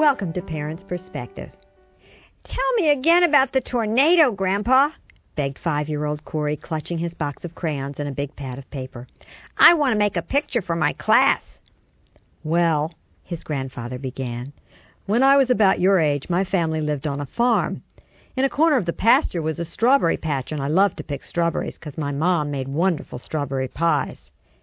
Welcome to Parents' Perspective. Tell me again about the tornado, Grandpa, begged 5-year-old Corey, clutching his box of crayons and a big pad of paper. I want to make a picture for my class. Well, his grandfather began, when I was about your age, my family lived on a farm. In a corner of the pasture was a strawberry patch, and I loved to pick strawberries because my mom made wonderful strawberry pies.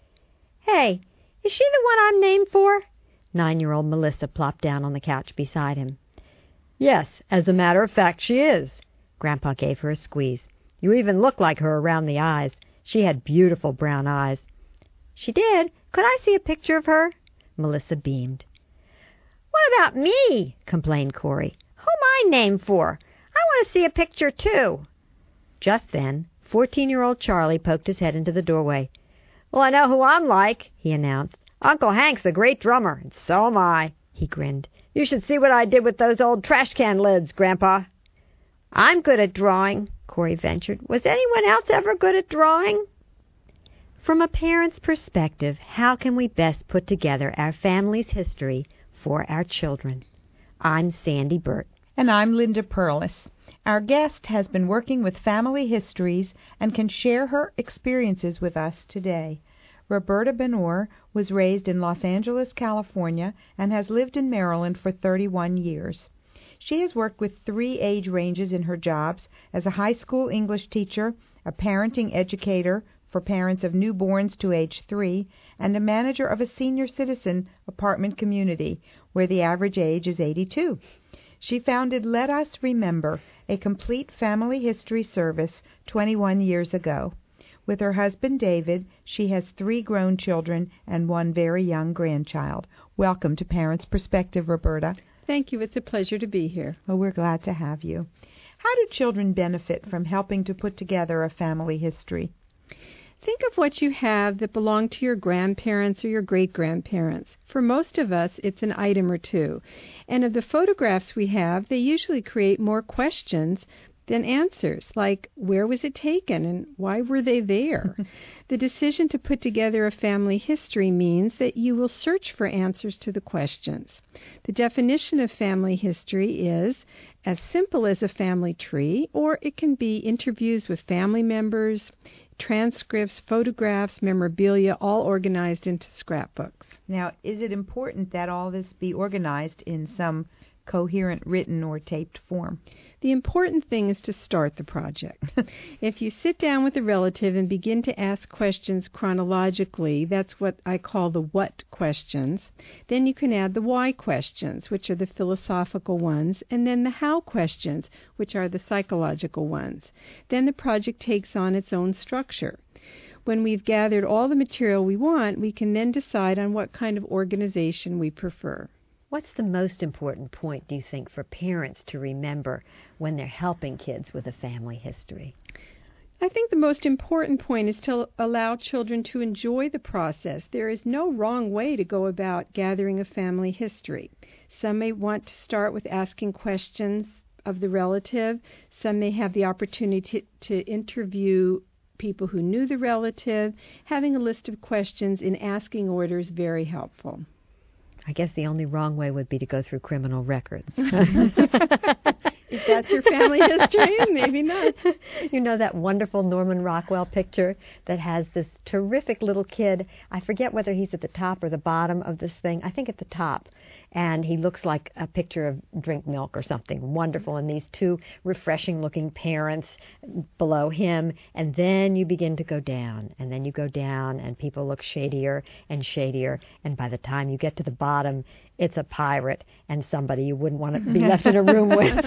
Hey, is she the one I'm named for? 9-year-old Melissa plopped down on the couch beside him. Yes, as a matter of fact, she is. Grandpa gave her a squeeze. You even look like her around the eyes. She had beautiful brown eyes. She did. Could I see a picture of her? Melissa beamed. What about me? Complained Corey. Who am I named for? I want to see a picture, too. Just then, 14-year-old Charlie poked his head into the doorway. Well, I know who I'm like, he announced. Uncle Hank's a great drummer, and so am I, he grinned. You should see what I did with those old trash can lids, Grandpa. I'm good at drawing, Corey ventured. Was anyone else ever good at drawing? From a parent's perspective, how can we best put together our family's history for our children? I'm Sandy Burt. And I'm Linda Perlis. Our guest has been working with family histories and can share her experiences with us today. Roberta Benor was raised in Los Angeles, California, and has lived in Maryland for 31 years. She has worked with 3 age ranges in her jobs as a high school English teacher, a parenting educator for parents of newborns to age 3, and a manager of a senior citizen apartment community where the average age is 82. She founded Let Us Remember, a complete family history service 21 years ago. With her husband, David, she has 3 grown children and 1 very young grandchild. Welcome to Parents' Perspective, Roberta. Thank you. It's a pleasure to be here. Well, we're glad to have you. How do children benefit from helping to put together a family history? Think of what you have that belonged to your grandparents or your great-grandparents. For most of us, it's an item or 2. And of the photographs we have, they usually create more questions than answers, like where was it taken and why were they there? The decision to put together a family history means that you will search for answers to the questions. The definition of family history is as simple as a family tree, or it can be interviews with family members, transcripts, photographs, memorabilia, all organized into scrapbooks. Now, is it important that all this be organized in some coherent written or taped form? The important thing is to start the project. If you sit down with a relative and begin to ask questions chronologically, that's what I call the what questions, then you can add the why questions, which are the philosophical ones, and then the how questions, which are the psychological ones. Then the project takes on its own structure. When we've gathered all the material we want, we can then decide on what kind of organization we prefer. What's the most important point, do you think, for parents to remember when they're helping kids with a family history? I think the most important point is to allow children to enjoy the process. There is no wrong way to go about gathering a family history. Some may want to start with asking questions of the relative. Some may have the opportunity to interview people who knew the relative. Having a list of questions in asking order is very helpful. I guess the only wrong way would be to go through criminal records. If that's your family history, maybe not. You know that wonderful Norman Rockwell picture that has this terrific little kid. I forget whether he's at the top or the bottom of this thing. I think at the top. And he looks like a picture of drink milk or something wonderful. And these 2 refreshing-looking parents below him. And then you begin to go down. And then you go down, and people look shadier and shadier. And by the time you get to the bottom, it's a pirate and somebody you wouldn't want to be left in a room with.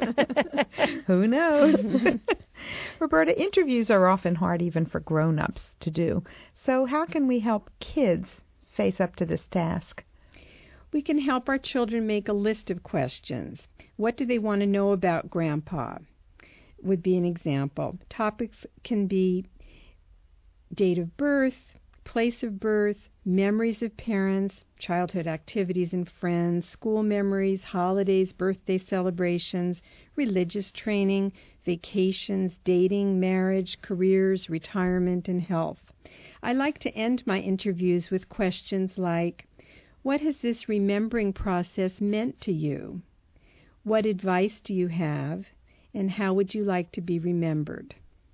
Who knows? Roberta, interviews are often hard even for grown-ups to do. So how can we help kids face up to this task? We can help our children make a list of questions. What do they want to know about Grandpa? Would be an example. Topics can be date of birth, place of birth, memories of parents, childhood activities and friends, school memories, holidays, birthday celebrations, religious training, vacations, dating, marriage, careers, retirement, and health. I like to end my interviews with questions like, What has this remembering process meant to you? What advice do you have, and how would you like to be remembered?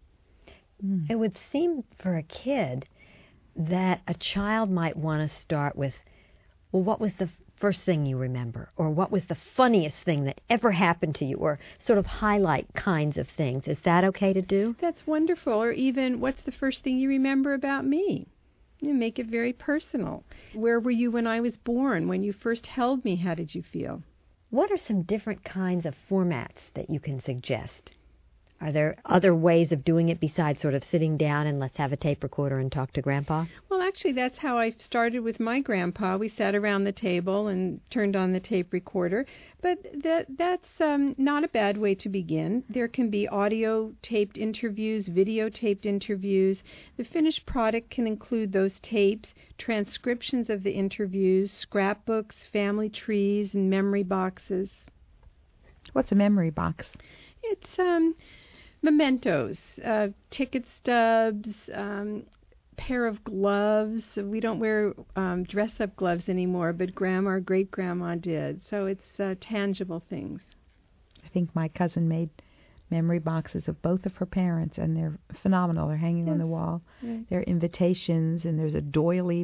It would seem for a kid that a child might want to start with, well, what was the first thing you remember? Or what was the funniest thing that ever happened to you? Or sort of highlight kinds of things. Is that okay to do? That's wonderful. Or even, what's the first thing you remember about me? You make it very personal. Where were you when I was born? When you first held me, how did you feel? What are some different kinds of formats that you can suggest? Are there other ways of doing it besides sort of sitting down and let's have a tape recorder and talk to Grandpa? Well, actually, that's how I started with my grandpa. We sat around the table and turned on the tape recorder. But that's not a bad way to begin. There can be audio-taped interviews, videotaped interviews. The finished product can include those tapes, transcriptions of the interviews, scrapbooks, family trees, and memory boxes. What's a memory box? It's mementos, ticket stubs, pair of gloves. We don't wear dress-up gloves anymore, but Grandma or great-grandma did. So it's tangible things. I think my cousin made memory boxes of both of her parents, and they're phenomenal. They're hanging on the wall. Right. They're invitations, and there's a doily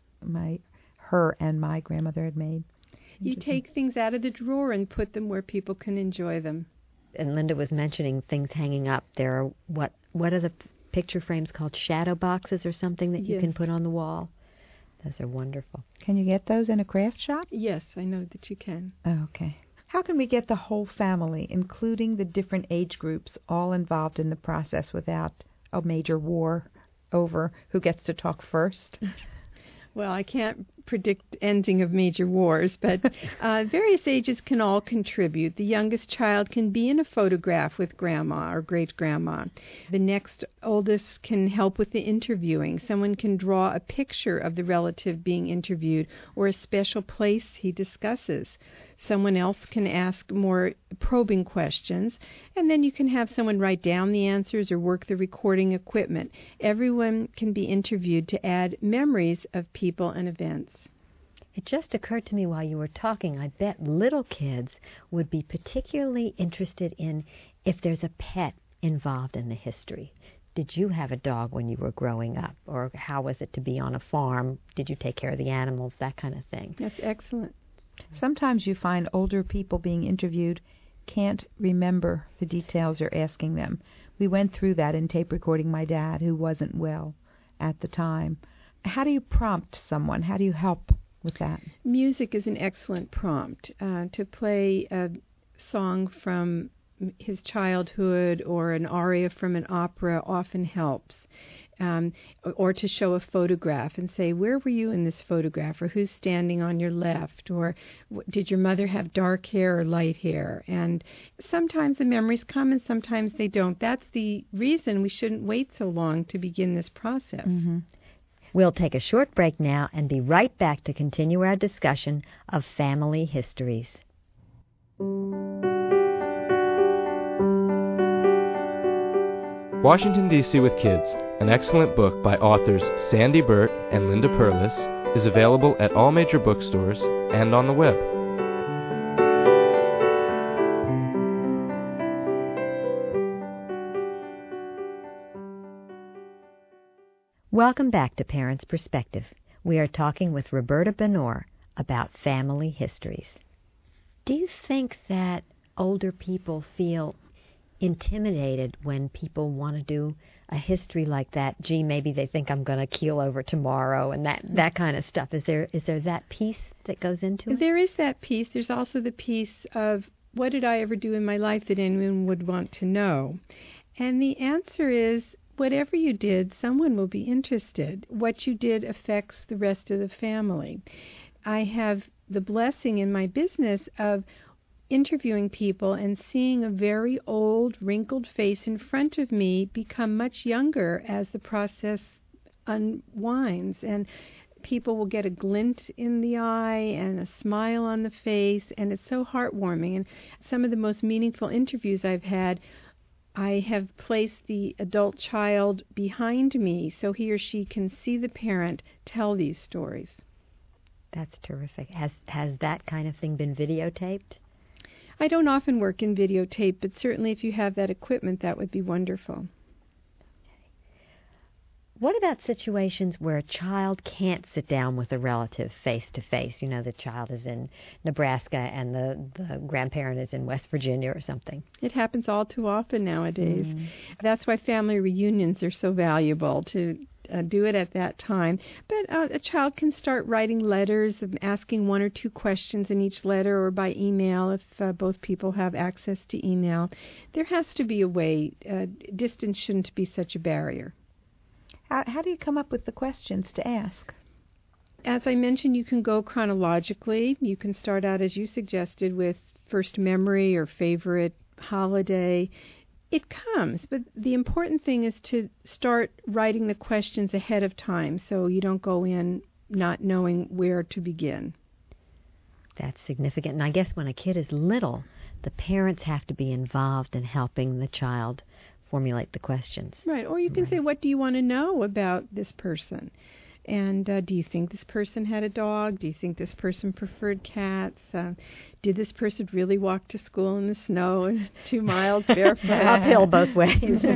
her and my grandmother had made. You take things out of the drawer and put them where people can enjoy them. And Linda was mentioning things hanging up. There are, what are the picture frames called? Shadow boxes or something that you can put on the wall? Those are wonderful. Can you get those in a craft shop? Yes, I know that you can. Oh, okay. How can we get the whole family, including the different age groups, all involved in the process without a major war over who gets to talk first? Well, I can't predict ending of major wars, but various ages can all contribute. The youngest child can be in a photograph with Grandma or great-grandma. The next oldest can help with the interviewing. Someone can draw a picture of the relative being interviewed or a special place he discusses. Someone else can ask more probing questions, and then you can have someone write down the answers or work the recording equipment. Everyone can be interviewed to add memories of people and events. It just occurred to me while you were talking, I bet little kids would be particularly interested in if there's a pet involved in the history. Did you have a dog when you were growing up? Or how was it to be on a farm? Did you take care of the animals? That kind of thing. That's excellent. Sometimes you find older people being interviewed can't remember the details you're asking them. We went through that in tape recording my dad, who wasn't well at the time. How do you prompt someone? How do you help with that? Music is an excellent prompt. To play a song from his childhood or an aria from an opera often helps. Or to show a photograph and say, where were you in this photograph, or who's standing on your left, or did your mother have dark hair or light hair? And sometimes the memories come and sometimes they don't. That's the reason we shouldn't wait so long to begin this process. Mm-hmm. We'll take a short break now and be right back to continue our discussion of family histories. Washington, D.C. with Kids, an excellent book by authors Sandy Burt and Linda Perlis, is available at all major bookstores and on the web. Welcome back to Parents' Perspective. We are talking with Roberta Benor about family histories. Do you think that older people feel intimidated when people want to do a history like that? Gee, maybe they think I'm going to keel over tomorrow, and that kind of stuff. Is there that piece that goes into it? There is that piece. There's also the piece of, what did I ever do in my life that anyone would want to know? And the answer is, whatever you did, someone will be interested. What you did affects the rest of the family. I have the blessing in my business of interviewing people and seeing a very old, wrinkled face in front of me become much younger as the process unwinds. And people will get a glint in the eye and a smile on the face, and it's so heartwarming. And some of the most meaningful interviews I've had, I have placed the adult child behind me so he or she can see the parent tell these stories. That's terrific. Has that kind of thing been videotaped? I don't often work in videotape, but certainly if you have that equipment, that would be wonderful. What about situations where a child can't sit down with a relative face to face? You know, the child is in Nebraska and the grandparent is in West Virginia or something. It happens all too often nowadays. That's why family reunions are so valuable, to do it at that time. But a child can start writing letters and asking one or two questions in each letter, or by email if both people have access to email. There has to be a way. Distance shouldn't be such a barrier. How do you come up with the questions to ask? As I mentioned, you can go chronologically. You can start out, as you suggested, with first memory or favorite holiday. It comes, but the important thing is to start writing the questions ahead of time so you don't go in not knowing where to begin. That's significant. And I guess when a kid is little, the parents have to be involved in helping the child formulate the questions. Right. Or you can say, what do you want to know about this person? And do you think this person had a dog? Do you think this person preferred cats? Did this person really walk to school in the snow 2 miles barefoot? Uphill both ways.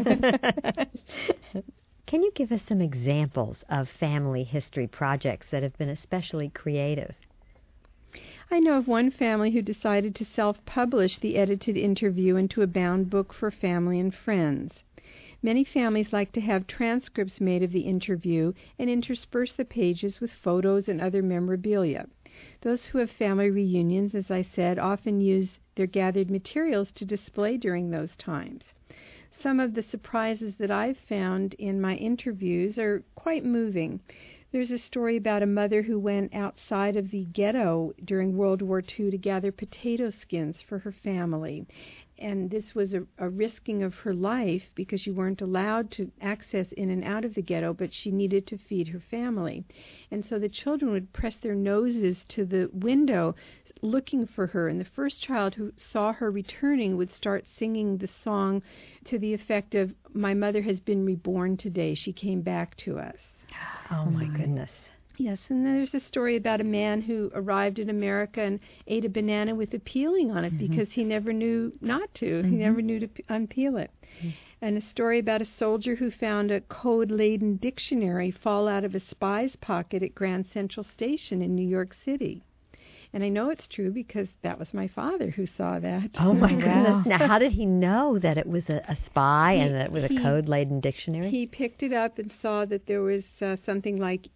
Can you give us some examples of family history projects that have been especially creative? I know of one family who decided to self-publish the edited interview into a bound book for family and friends. Many families like to have transcripts made of the interview and intersperse the pages with photos and other memorabilia. Those who have family reunions, as I said, often use their gathered materials to display during those times. Some of the surprises that I've found in my interviews are quite moving. There's a story about a mother who went outside of the ghetto during World War II to gather potato skins for her family. And this was a risking of her life because you weren't allowed to access in and out of the ghetto, but she needed to feed her family. And so the children would press their noses to the window looking for her. And the first child who saw her returning would start singing the song to the effect of, "My mother has been reborn today. She came back to us." Oh, my goodness. Yes, and then there's a story about a man who arrived in America and ate a banana with a peeling on it because he never knew not to. He never knew to unpeel it. And a story about a soldier who found a code-laden dictionary fall out of a spy's pocket at Grand Central Station in New York City. And I know it's true because that was my father who saw that. Oh, my goodness. Now, how did he know that it was a spy and that it was a code-laden dictionary? He picked it up and saw that there was something like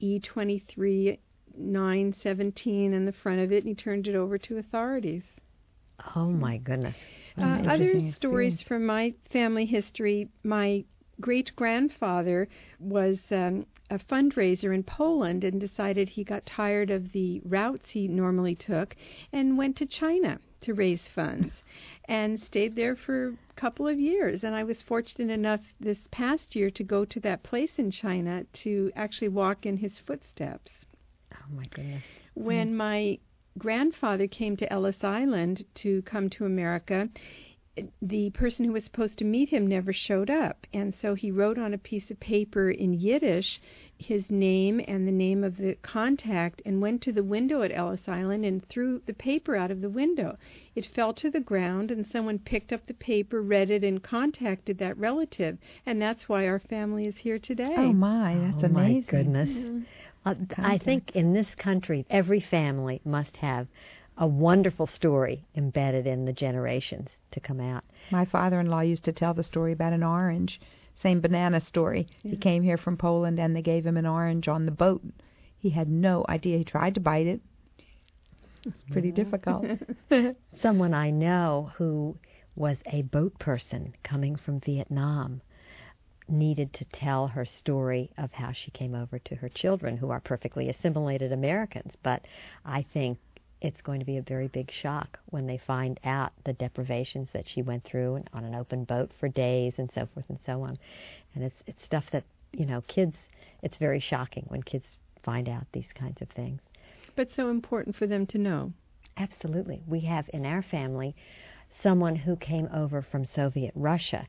E23-917 in the front of it, and he turned it over to authorities. Oh, my goodness. Other stories from my family history, my great-grandfather was a fundraiser in Poland and decided he got tired of the routes he normally took and went to China to raise funds and stayed there for a couple of years. And I was fortunate enough this past year to go to that place in China to actually walk in his footsteps. Oh, my goodness. When my grandfather came to Ellis Island to come to America, the person who was supposed to meet him never showed up, and so he wrote on a piece of paper in Yiddish his name and the name of the contact and went to the window at Ellis Island and threw the paper out of the window. It fell to the ground, and someone picked up the paper, read it, and contacted that relative, and that's why our family is here today. Oh, my, that's amazing. My goodness. I think in this country, every family must have a wonderful story embedded in the generations to come out. My father-in-law used to tell the story about an orange, same banana story. Yeah. He came here from Poland and they gave him an orange on the boat. He had no idea. He tried to bite it. It's pretty difficult. Someone I know who was a boat person coming from Vietnam needed to tell her story of how she came over to her children, who are perfectly assimilated Americans. But I think it's going to be a very big shock when they find out the deprivations that she went through on an open boat for days and so forth and so on. And it's stuff that, kids, it's very shocking when kids find out these kinds of things. But so important for them to know. Absolutely. We have in our family someone who came over from Soviet Russia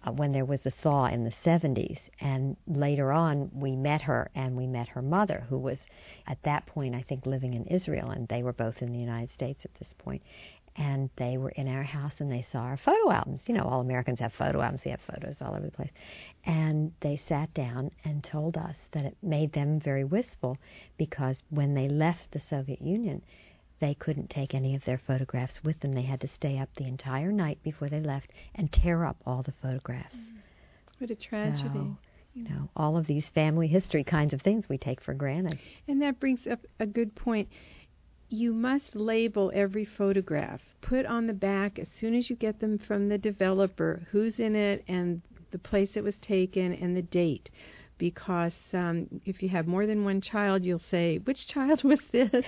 when there was a thaw in the 70s. And later on, we met her, and we met her mother, who was at that point, I think, living in Israel, and they were both in the United States at this point. And they were in our house, and they saw our photo albums. You know, all Americans have photo albums. They have photos all over the place. And they sat down and told us that it made them very wistful because when they left the Soviet Union, they couldn't take any of their photographs with them. They had to stay up the entire night before they left and tear up all the photographs. What a tragedy. So, you know, all of these family history kinds of things we take for granted. And that brings up a good point. You must label every photograph. Put on the back, as soon as you get them from the developer, who's in it and the place it was taken and the date. Because if you have more than one child, you'll say, which child was this?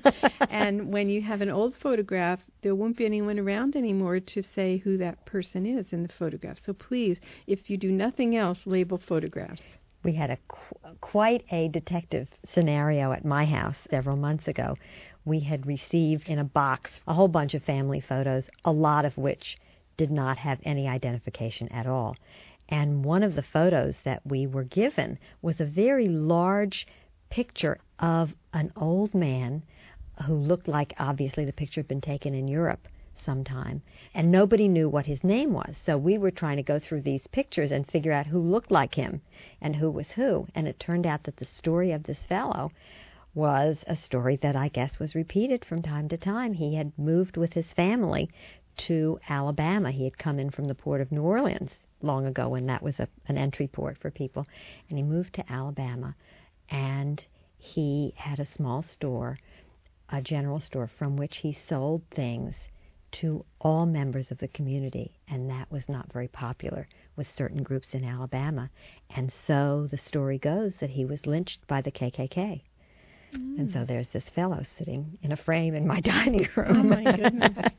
And when you have an old photograph, there won't be anyone around anymore to say who that person is in the photograph. So please, if you do nothing else, label photographs. We had quite a detective scenario at my house several months ago. We had received in a box a whole bunch of family photos, a lot of which did not have any identification at all. And one of the photos that we were given was a very large picture of an old man who looked like, obviously, the picture had been taken in Europe sometime. And nobody knew what his name was. So we were trying to go through these pictures and figure out who looked like him and who was who. And it turned out that the story of this fellow was a story that I guess was repeated from time to time. He had moved with his family to Alabama. He had come in from the port of New Orleans long ago when that was an entry port for people. And he moved to Alabama, and he had a small store, a general store, from which he sold things to all members of the community, and that was not very popular with certain groups in Alabama. And so the story goes that he was lynched by the KKK. And so there's this fellow sitting in a frame in my dining room. Oh, my goodness.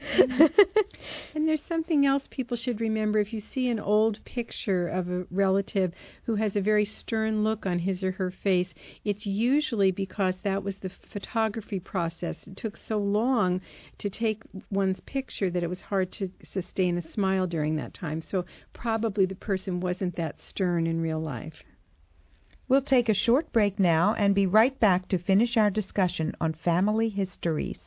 And there's something else people should remember. If you see an old picture of a relative who has a very stern look on his or her face, it's usually because that was the photography process. It took so long to take one's picture that it was hard to sustain a smile during that time. So probably the person wasn't that stern in real life. We'll take a short break now and be right back to finish our discussion on family histories.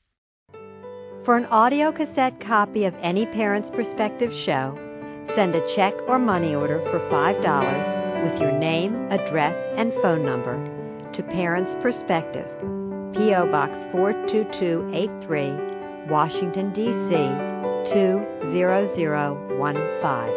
For an audio cassette copy of any Parents Perspective show, send a check or money order for $5 with your name, address, and phone number to Parents Perspective, P.O. Box 42283, Washington, D.C. 20015.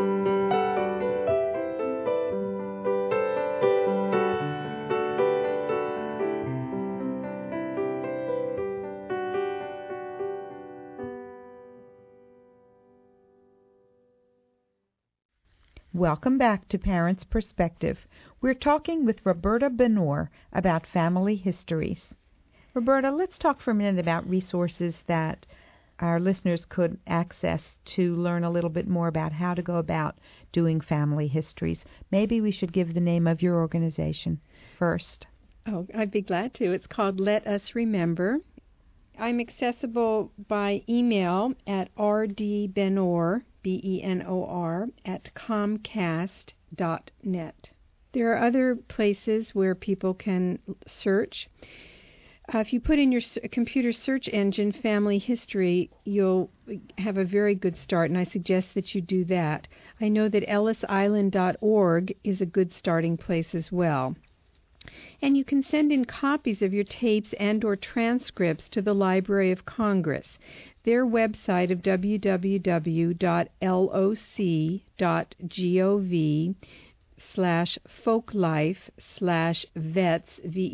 Welcome back to Parents Perspective. We're talking with Roberta Benor about family histories. Roberta, let's talk for a minute about resources that our listeners could access to learn a little bit more about how to go about doing family histories. Maybe we should give the name of your organization first. Oh, I'd be glad to. It's called Let Us Remember. I'm accessible by email at rdbenor, Benor, at comcast.net. There are other places where people can search. If you put in your computer search engine family history, you'll have a very good start, and I suggest that you do that. I know that ellisisland.org is a good starting place as well. And you can send in copies of your tapes and or transcripts to the Library of Congress. Their website of www.loc.gov/folklife/vets,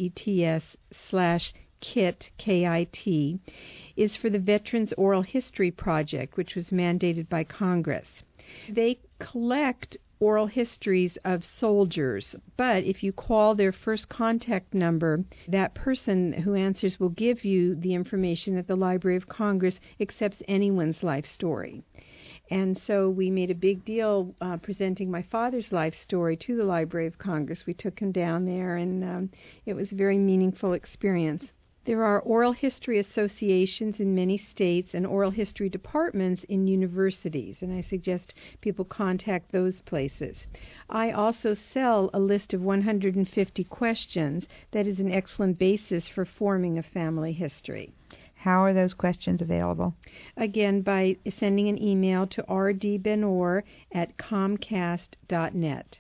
VETS/KIT, KIT, is for the Veterans Oral History Project, which was mandated by Congress. They collect oral histories of soldiers, but if you call their first contact number, that person who answers will give you the information that the Library of Congress accepts anyone's life story. And so we made a big deal presenting my father's life story to the Library of Congress. We took him down there, and it was a very meaningful experience. There are oral history associations in many states and oral history departments in universities, and I suggest people contact those places. I also sell a list of 150 questions that is an excellent basis for forming a family history. How are those questions available? Again, by sending an email to rdbenor@comcast.net.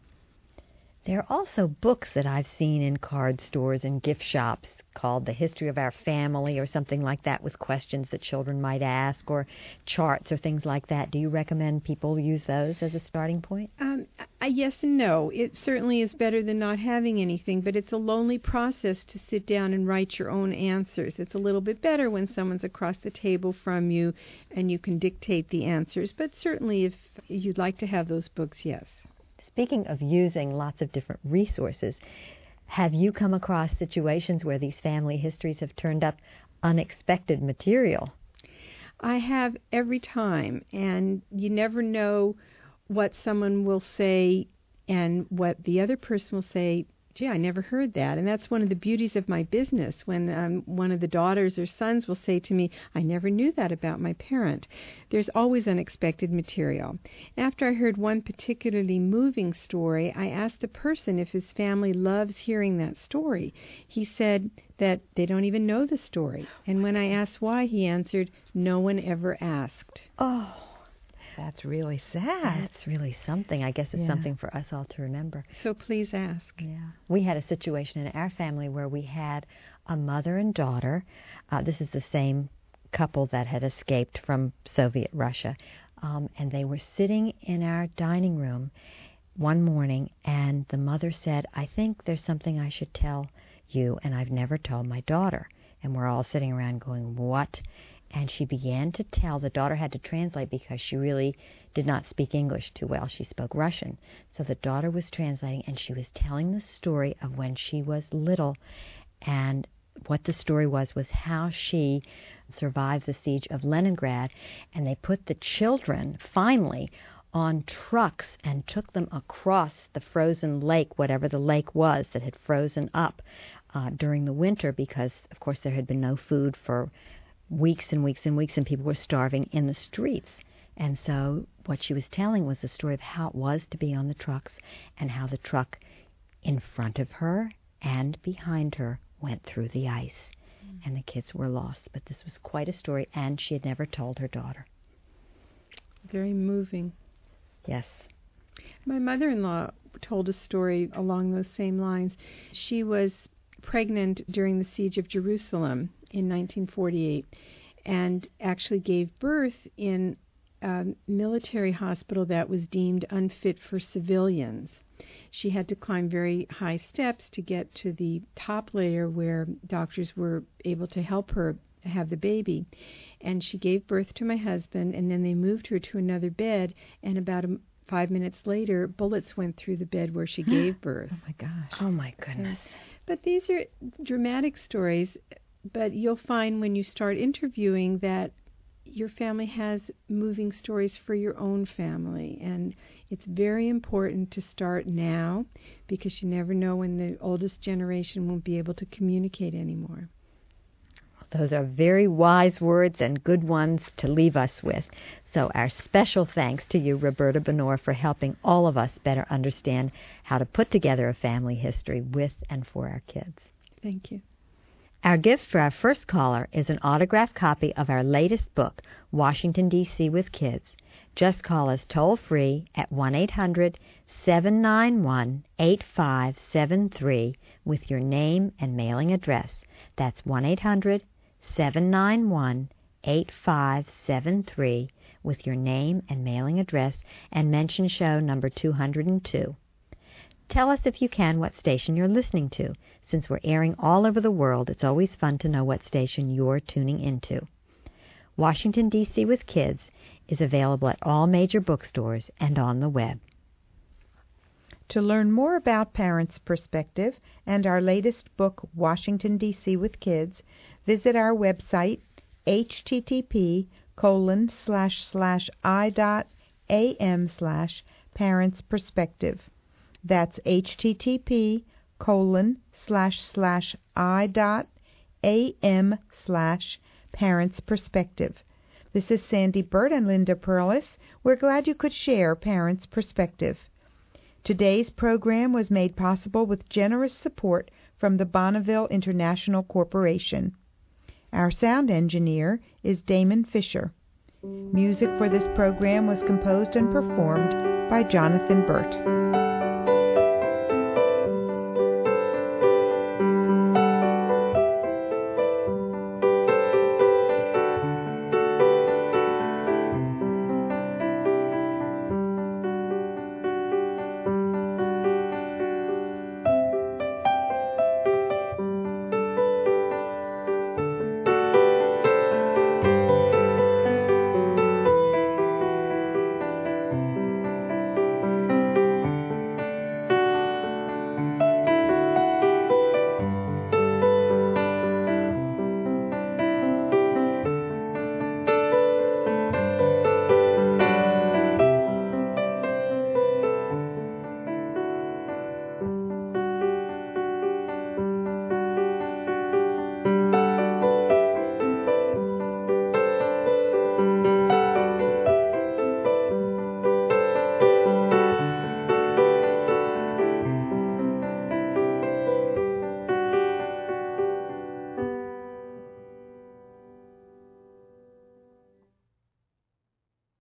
There are also books that I've seen in card stores and gift shops called The History of Our Family or something like that, with questions that children might ask, or charts or things like that. Do you recommend people use those as a starting point? Yes and no. It certainly is better than not having anything, but it's a lonely process to sit down and write your own answers. It's a little bit better when someone's across the table from you and you can dictate the answers, but certainly if you'd like to have those books, yes. Speaking of using lots of different resources, have you come across situations where these family histories have turned up unexpected material? I have every time, and you never know what someone will say and what the other person will say. Gee, I never heard that. And that's one of the beauties of my business, when one of the daughters or sons will say to me, I never knew that about my parent. There's always unexpected material. After I heard one particularly moving story, I asked the person if his family loves hearing that story. He said that they don't even know the story. And when I asked why, he answered, no one ever asked. Oh, that's really sad. That's really something. I guess it's something for us all to remember. So please ask. Yeah. We had a situation in our family where we had a mother and daughter. This is the same couple that had escaped from Soviet Russia. And they were sitting in our dining room one morning, and the mother said, I think there's something I should tell you, and I've never told my daughter. And we're all sitting around going, what? And she began to tell. The daughter had to translate because she really did not speak English too well. She spoke Russian. So the daughter was translating, and she was telling the story of when she was little. And what the story was how she survived the siege of Leningrad. And they put the children, finally, on trucks and took them across the frozen lake, whatever the lake was that had frozen up during the winter, because, of course, there had been no food for weeks and weeks and weeks, and people were starving in the streets. And so what she was telling was the story of how it was to be on the trucks, and how the truck in front of her and behind her went through the ice, and the kids were lost. But this was quite a story, and she had never told her daughter. Very moving. Yes. My mother-in-law told a story along those same lines. She was pregnant during the siege of Jerusalem in 1948, and actually gave birth in a military hospital that was deemed unfit for civilians. She had to climb very high steps to get to the top layer where doctors were able to help her have the baby. And she gave birth to my husband, and then they moved her to another bed, and about 5 minutes later, bullets went through the bed where she gave birth. Oh, my gosh. Oh, my goodness. But these are dramatic stories. But you'll find when you start interviewing that your family has moving stories for your own family. And it's very important to start now, because you never know when the oldest generation won't be able to communicate anymore. Those are very wise words and good ones to leave us with. So our special thanks to you, Roberta Benor, for helping all of us better understand how to put together a family history with and for our kids. Thank you. Our gift for our first caller is an autographed copy of our latest book, Washington, D.C. with Kids. Just call us toll-free at 1-800-791-8573 with your name and mailing address. That's 1-800-791-8573 with your name and mailing address, and mention show number 202. Tell us, if you can, what station you're listening to. Since we're airing all over the world, it's always fun to know what station you're tuning into. Washington, D.C. with Kids is available at all major bookstores and on the web. To learn more about Parents' Perspective and our latest book, Washington, D.C. with Kids, visit our website, http://i.am/parentsperspective. That's http://i.am/parentsperspective. am/Parents Perspective. This is Sandy Burt and Linda Perlis. We're glad you could share Parents Perspective. Today's program was made possible with generous support from the Bonneville International Corporation. Our sound engineer is Damon Fisher. Music for this program was composed and performed by Jonathan Burt.